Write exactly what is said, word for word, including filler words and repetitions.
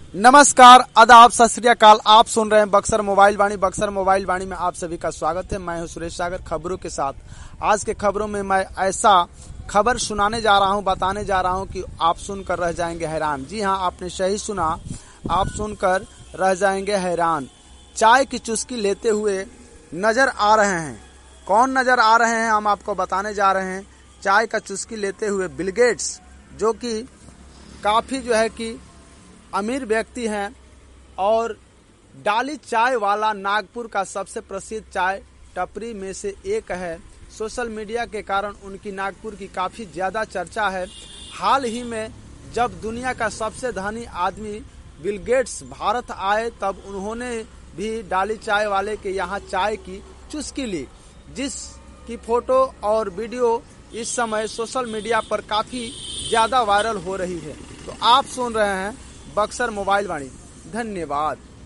नमस्कार, आदाब, सत श्री अकाल। आप सुन रहे हैं बक्सर मोबाइल वाणी। बक्सर मोबाइल वाणी में आप सभी का स्वागत है। मैं हूं सुरेश सागर खबरों के साथ। आज के खबरों में मैं ऐसा खबर सुनाने जा रहा हूं, बताने जा रहा हूं कि आप सुनकर रह जाएंगे हैरान। जी हां, आपने सही सुना, आप सुनकर रह जाएंगे हैरान। चाय की चुस्की लेते हुए नजर आ रहे हैं। कौन नजर आ रहे हैं, हम आपको बताने जा रहे हैं। चाय का चुस्की लेते हुए बिल गेट्स, जो कि काफी जो है कि अमीर व्यक्ति हैं और डाली चाय वाला नागपुर का सबसे प्रसिद्ध चाय टपरी में से एक है। सोशल मीडिया के कारण उनकी नागपुर की काफी ज्यादा चर्चा है। हाल ही में जब दुनिया का सबसे धनी आदमी बिल गेट्स भारत आए, तब उन्होंने भी डाली चाय वाले के यहाँ चाय की चुस्की ली, जिसकी फोटो और वीडियो इस समय सोशल मीडिया पर काफी ज्यादा वायरल हो रही है। तो आप सुन रहे हैं बक्सर मोबाइल वाणी। धन्यवाद।